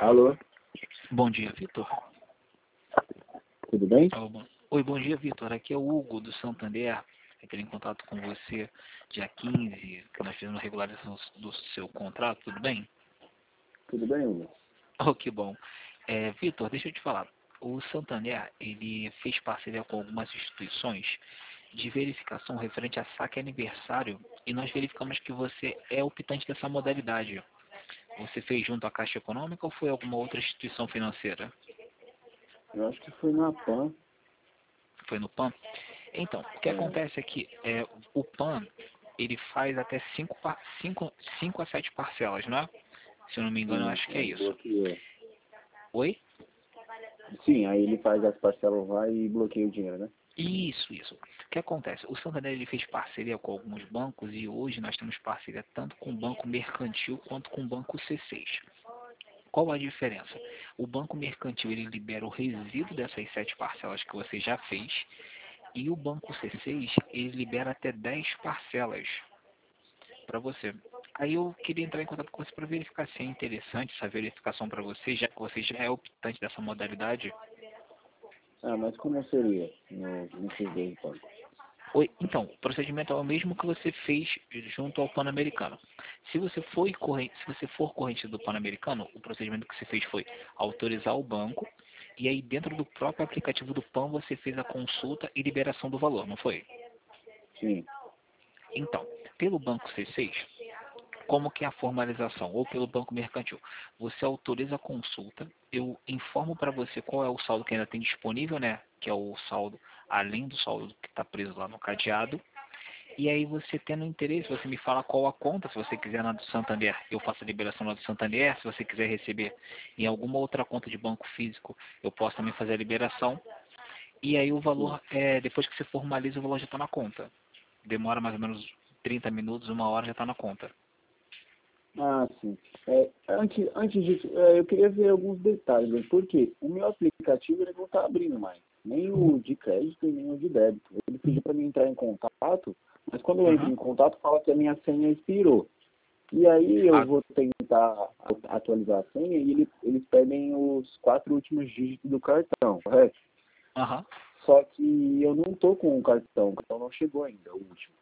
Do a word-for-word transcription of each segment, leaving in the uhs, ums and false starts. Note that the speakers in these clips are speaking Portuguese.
Alô, Bom dia, Vitor. tudo bem? Alô, bom- Oi, bom dia, Vitor. Aqui é o Hugo do Santander. Entrei em contato com você dia quinze, que nós fizemos a regularização do seu contrato, tudo bem? Tudo bem, Hugo? Oh, que bom. É, Vitor, deixa eu te falar. O Santander, ele fez parceria com algumas instituições de verificação referente a saque aniversário e nós verificamos que você é optante dessa modalidade. Você fez junto à Caixa Econômica ou foi alguma outra instituição financeira? Eu acho que foi na PAN. Foi no PAN? Então, o que É, acontece é que é, o PAN, ele faz até cinco cinco cinco a sete parcelas, não é? Se eu não me engano, eu sim, acho que é aí isso. bloqueou. Oi? Sim, aí ele faz as parcelas lá e bloqueia o dinheiro, né? Isso, isso. O que acontece? O Santander ele fez parceria com alguns bancos e hoje nós temos parceria tanto com o Banco Mercantil quanto com o Banco C seis. Qual a diferença? O Banco Mercantil ele libera o resíduo dessas sete parcelas que você já fez e o Banco C seis ele libera até dez parcelas para você. Aí eu queria entrar em contato com você para verificar se é interessante essa verificação para você, já que você já é optante dessa modalidade. Ah, mas como seria no, nesses dois bancos? Oi, então, o procedimento é o mesmo que você fez junto ao Pan-Americano. Se você for corrente, se você for corrente do Pan-Americano, o procedimento que você fez foi autorizar o banco e aí dentro do próprio aplicativo do Pan você fez a consulta e liberação do valor, não foi? Sim, Então, pelo banco C seis, como que é a formalização? Ou pelo banco mercantil. Você autoriza a consulta, eu informo para você qual é o saldo que ainda tem disponível, né? Que é o saldo além do saldo que está preso lá no cadeado. E aí você tendo interesse, você me fala qual a conta, se você quiser na do Santander, eu faço a liberação na do Santander, se você quiser receber em alguma outra conta de banco físico, eu posso também fazer a liberação. E aí o sim. valor, é, depois que você formaliza, o valor já está na conta. Demora mais ou menos trinta minutos, uma hora já está na conta. Ah, sim. É, antes, antes disso, é, eu queria ver alguns detalhes, né? Porque o meu aplicativo ele não está abrindo mais. Nem o de crédito e nem o de débito. Ele pediu para mim entrar em contato, mas quando eu entro Uhum. em contato, fala que a minha senha expirou. E aí eu Ah, vou tentar atualizar a senha e ele, eles pedem os quatro últimos dígitos do cartão, correto? aham. Só que eu não tô com o cartão, o cartão não chegou ainda, o último.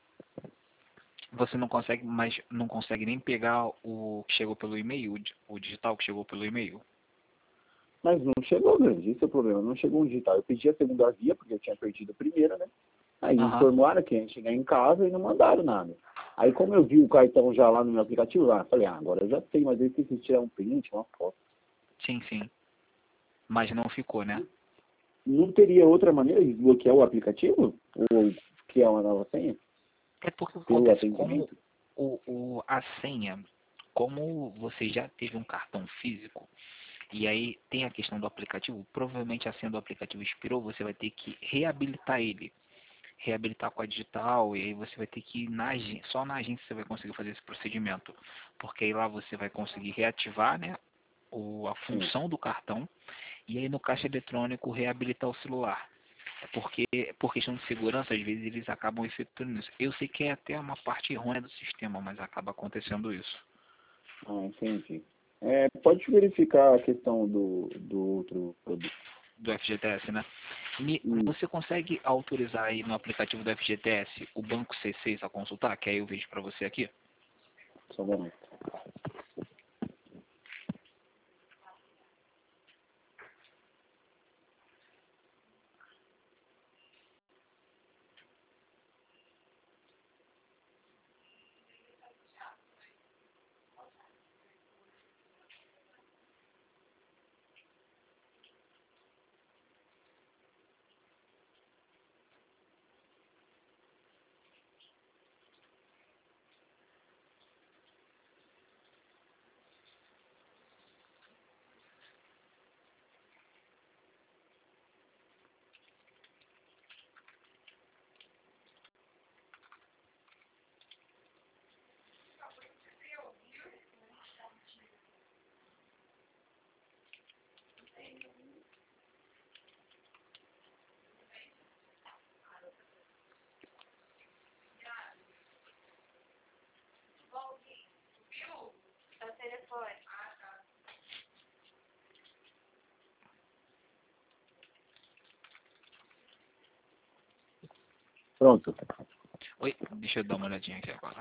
Você não consegue, mas não consegue nem pegar o que chegou pelo e-mail, o di- o digital que chegou pelo e-mail. Mas não chegou, grande, esse é o problema, não chegou um digital. Eu pedi a segunda via, porque eu tinha perdido a primeira, né? Aí Aham. informaram que ia chegar em casa e não mandaram nada. Aí como eu vi o cartão já lá no meu aplicativo, lá, eu falei, ah, agora eu já sei, mas eu esqueci de tirar um print, uma foto. Sim, sim. Mas não ficou, né? Não teria outra maneira de desbloquear o aplicativo? Ou criar uma nova senha? É porque o que Pelo acontece, como atendimento? o, o, a senha, como você já teve um cartão físico, e aí tem a questão do aplicativo, provavelmente a senha do aplicativo expirou, você vai ter que reabilitar ele. Reabilitar com a digital, e aí você vai ter que ir na agência, só na agência você vai conseguir fazer esse procedimento. Porque aí lá você vai conseguir reativar, né, o, a Sim. função do cartão, e aí no caixa eletrônico reabilitar o celular. É porque, por questão de segurança, às vezes eles acabam efetuando isso. Eu sei que é até uma parte errônea do sistema, mas acaba acontecendo isso. Ah, entendi. É, pode verificar a questão do, do outro produto. Do F G T S, né? Me- Isso, você consegue autorizar aí no aplicativo do F G T S o banco C seis a consultar? Que aí eu vejo para você aqui. só um momento. Pronto. Oi, deixa eu dar uma olhadinha aqui agora.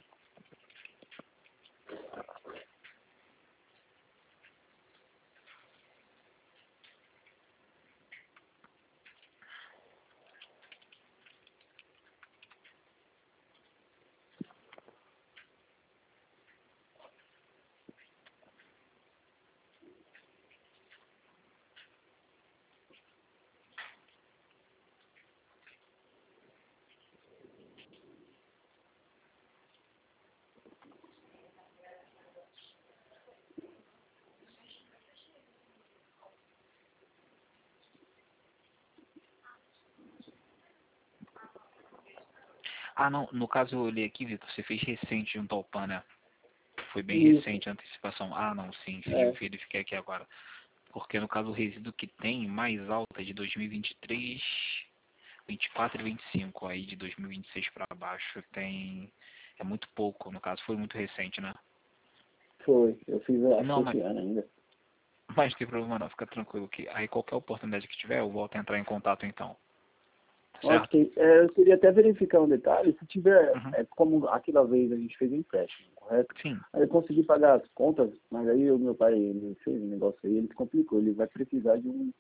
Ah, não, no caso eu olhei aqui, Vitor, você fez recente junto ao PAN, né? Foi bem Isso. recente a antecipação. Ah, não, sim, sim, É. eu verifiquei aqui agora. Porque no caso o resíduo que tem mais alta é de dois mil e vinte e três, vinte e quatro e vinte e cinco. Aí de dois mil e vinte e seis para baixo tem... É muito pouco, no caso foi muito recente, né? Foi. Eu fiz, acho que Não, mas, esse ano ainda. mas não tem problema não, fica tranquilo que aí qualquer oportunidade que tiver eu volto a entrar em contato então. Certo? Ok. É, eu queria até verificar um detalhe. Se tiver, Uhum. é, como aquela vez a gente fez o empréstimo, correto? Sim. Aí eu consegui pagar as contas, mas aí o meu pai ele fez um negócio aí, ele se complicou. Ele vai precisar de um...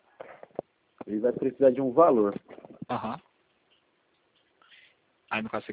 Ele vai precisar de um valor. Aham. Aí no caso